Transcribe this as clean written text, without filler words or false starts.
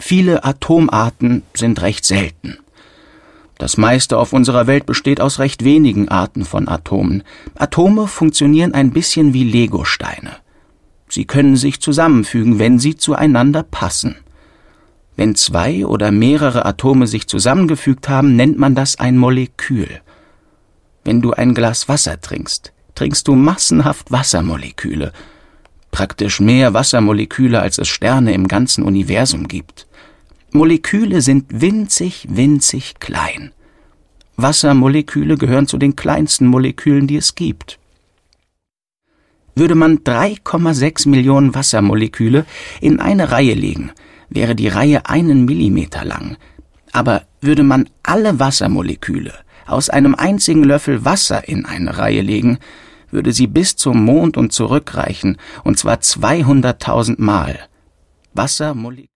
Viele Atomarten sind recht selten. Das meiste auf unserer Welt besteht aus recht wenigen Arten von Atomen. Atome funktionieren ein bisschen wie Legosteine. Sie können sich zusammenfügen, wenn sie zueinander passen. Wenn 2 oder mehrere Atome sich zusammengefügt haben, nennt man das ein Molekül. Wenn du ein Glas Wasser trinkst, trinkst du massenhaft Wassermoleküle. Praktisch mehr Wassermoleküle, als es Sterne im ganzen Universum gibt. Moleküle sind winzig, winzig klein. Wassermoleküle gehören zu den kleinsten Molekülen, die es gibt. Würde man 3,6 Millionen Wassermoleküle in eine Reihe legen, wäre die Reihe 1 Millimeter lang. Aber würde man alle Wassermoleküle aus einem einzigen Löffel Wasser in eine Reihe legen, würde sie bis zum Mond und zurückreichen, und zwar 200.000 Mal. Wassermoleküle